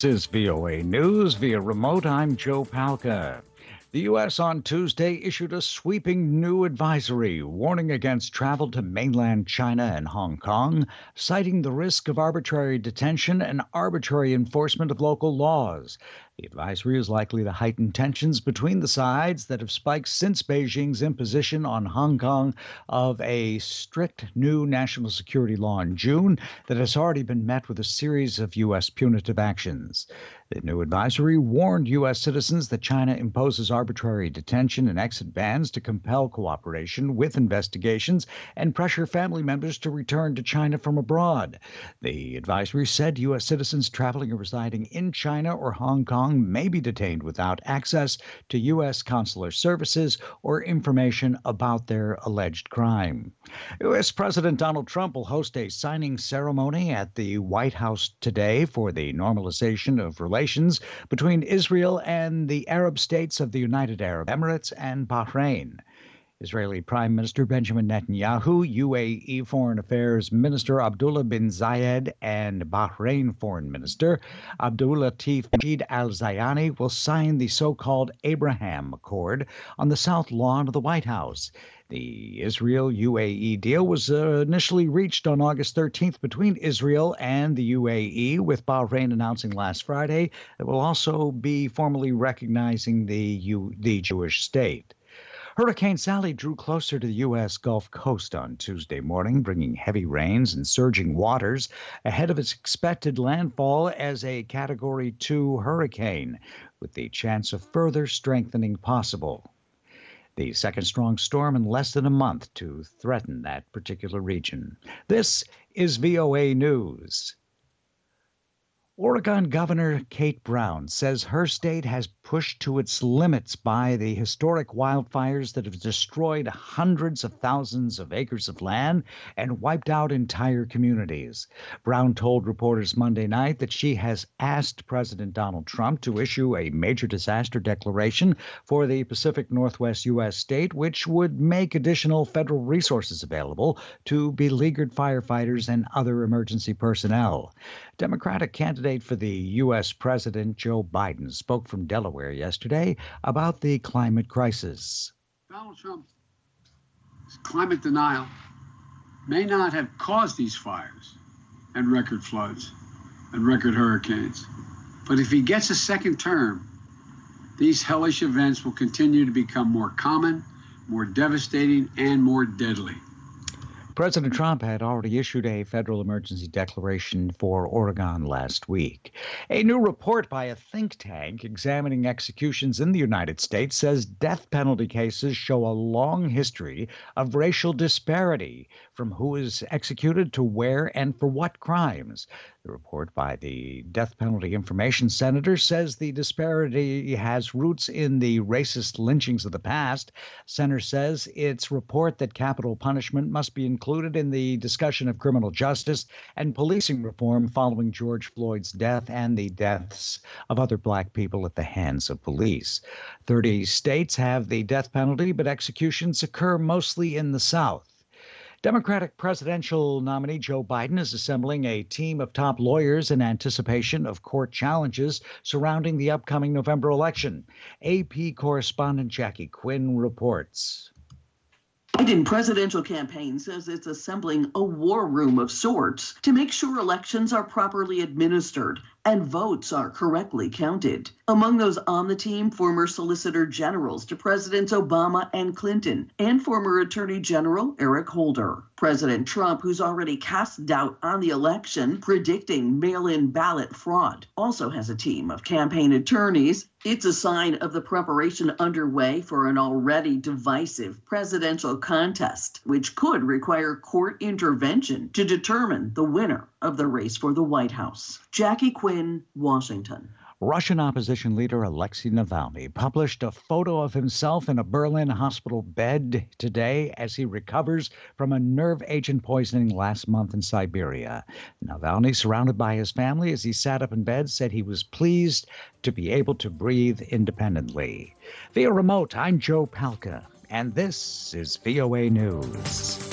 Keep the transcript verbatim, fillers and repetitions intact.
This is V O A News via remote. I'm Joe Palca. The U S on Tuesday issued a sweeping new advisory warning against travel to mainland China and Hong Kong, citing the risk of arbitrary detention and arbitrary enforcement of local laws. The advisory is likely to heighten tensions between the sides that have spiked since Beijing's imposition on Hong Kong of a strict new national security law in June that has already been met with a series of U S punitive actions. The new advisory warned U S citizens that China imposes arbitrary detention and exit bans to compel cooperation with investigations and pressure family members to return to China from abroad. The advisory said U S citizens traveling or residing in China or Hong Kong may be detained without access to U S consular services or information about their alleged crime. U S President Donald Trump will host a signing ceremony at the White House today for the normalization of relations between Israel and the Arab states of the United Arab Emirates and Bahrain. Israeli Prime Minister Benjamin Netanyahu, U A E Foreign Affairs Minister Abdullah bin Zayed, and Bahrain Foreign Minister Abdulatif Majid Al Zayani will sign the so-called Abraham Accord on the south lawn of the White House. The Israel-U A E deal was uh, initially reached on August thirteenth between Israel and the U A E, with Bahrain announcing last Friday it will also be formally recognizing the, U- the Jewish state. Hurricane Sally drew closer to the U S Gulf Coast on Tuesday morning, bringing heavy rains and surging waters ahead of its expected landfall as a Category two hurricane, with the chance of further strengthening possible. The second strong storm in less than a month to threaten that particular region. This is V O A News. Oregon Governor Kate Brown says her state has pushed to its limits by the historic wildfires that have destroyed hundreds of thousands of acres of land and wiped out entire communities. Brown told reporters Monday night that she has asked President Donald Trump to issue a major disaster declaration for the Pacific Northwest U S state, which would make additional federal resources available to beleaguered firefighters and other emergency personnel. Democratic candidate for the U S President Joe Biden spoke from Delaware yesterday about the climate crisis. Donald Trump's climate denial may not have caused these fires and record floods and record hurricanes, but if he gets a second term, these hellish events will continue to become more common, more devastating, and more deadly. President Trump had already issued a federal emergency declaration for Oregon last week. A new report by a think tank examining executions in the United States says death penalty cases show a long history of racial disparity, from who is executed to where and for what crimes. The report by the Death Penalty Information Center says the disparity has roots in the racist lynchings of the past. Center says its report that capital punishment must be included in the discussion of criminal justice and policing reform following George Floyd's death and the deaths of other black people at the hands of police. Thirty states have the death penalty, but executions occur mostly in the South. Democratic presidential nominee Joe Biden is assembling a team of top lawyers in anticipation of court challenges surrounding the upcoming November election. A P correspondent Jackie Quinn reports. Biden presidential campaign says it's assembling a war room of sorts to make sure elections are properly administered and votes are correctly counted. Among those on the team, former Solicitor Generals to Presidents Obama and Clinton, and former Attorney General Eric Holder. President Trump, who's already cast doubt on the election, predicting mail-in ballot fraud, also has a team of campaign attorneys. It's a sign of the preparation underway for an already divisive presidential contest, which could require court intervention to determine the winner of the race for the White House. Jackie Quinn, Washington. Russian opposition leader Alexei Navalny published a photo of himself in a Berlin hospital bed today as he recovers from a nerve agent poisoning last month in Siberia. Navalny, surrounded by his family as he sat up in bed, said he was pleased to be able to breathe independently. Via remote, I'm Joe Palca, and this is V O A News.